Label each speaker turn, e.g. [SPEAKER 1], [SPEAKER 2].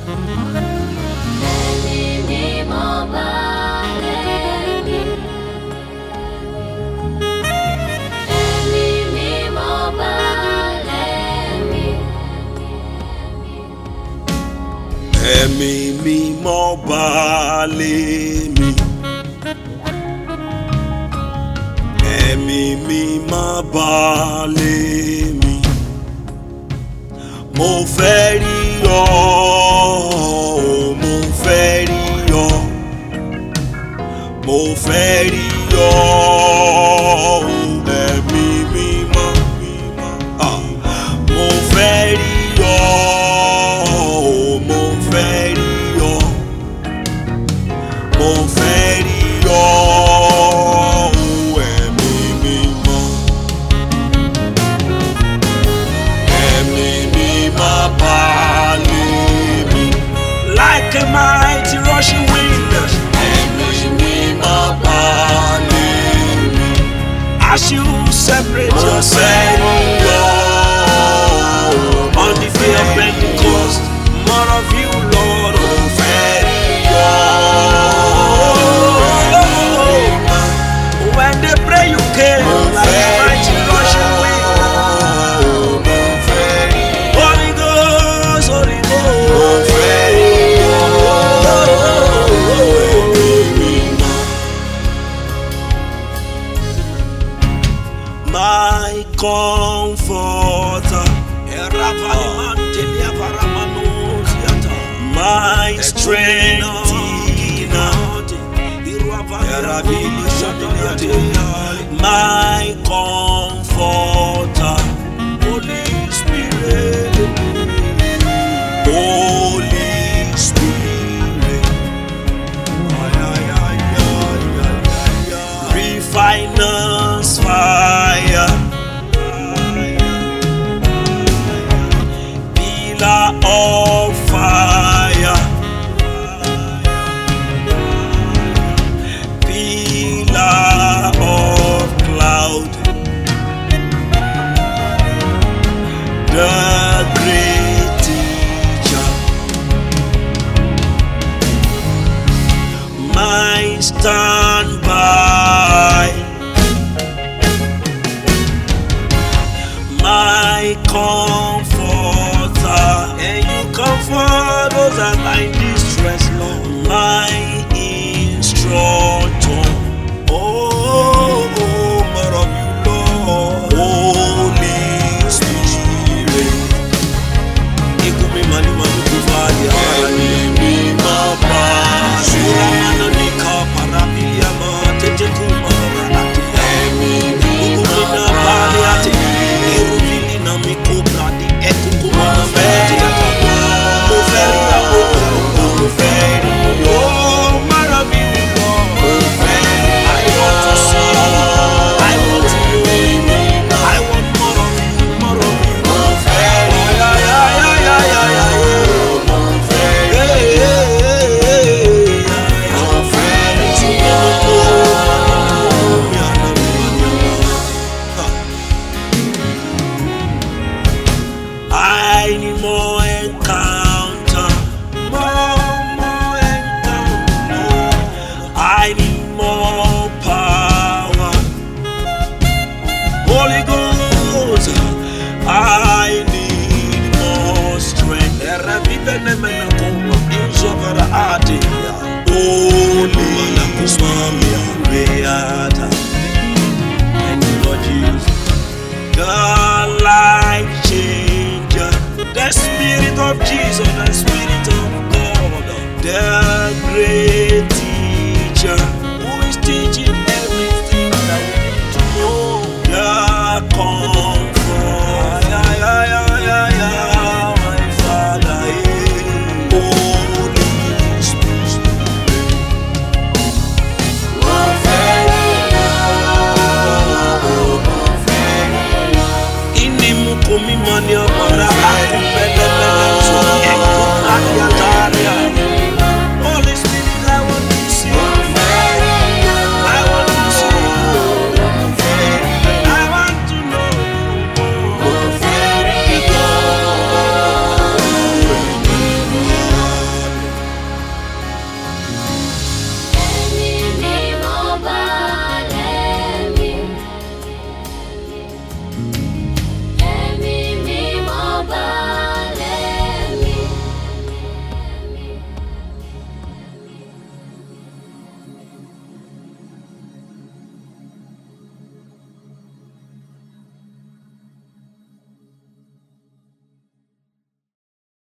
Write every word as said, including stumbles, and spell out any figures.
[SPEAKER 1] Ẹ̀mí mímọ́ bà lé mi. Ẹ̀mí mímọ́ bà lé mi. Mo fẹ́ rí ọ, mo fẹ́ rí ọ. Mo fẹ́ rí ọ, ẹ̀mí mímọ́. Ah, mo fẹ́ rí ọ. Mo fẹ́ rí ọ, ẹ̀mí mímọ́. Ẹ̀mí mímọ́ bà lé mi. Like a mighty rushing wind. Ẹ̀mí mímọ́ bà lé mi. As you separate yourself on the day of Pentecost, more of you, Lord, oh very young. When they pray, you came like a mighty rushing wind. Holy Ghost, Holy Ghost, very young. My comforter, my strength, my comforter, Holy Spirit, Holy Spirit, refiner's fire, pillar of fire, pillar of cloud, the great teacher, my standby, my comforter, and you comfort those that are in distress, Lord. My instructor, oh, oh, more of you, Lord. Holy Spirit, Ikumi mani mani kuvalia, Ẹ̀mí mímọ́ bà lé mi. Parabilia ma tete kuma rati. Ẹ̀mí mímọ́ bà lé mi. Eruvili na mi kobra di eku kuma na fẹ́. Mo fẹ́ rí ọ, mo fẹ́ rí ọ. Mara mi rí ọ, mo fẹ́ rí ọ. I want to see you, I want to know you, I want more of you, more of you. Mo fẹ́ rí ọ, ya ya ya ya ya ya. Mo fẹ́ rí ọ, mo fẹ́ rí ọ. I need more encounter, more, more encounter. I need more power, Holy Ghost. I need more strength.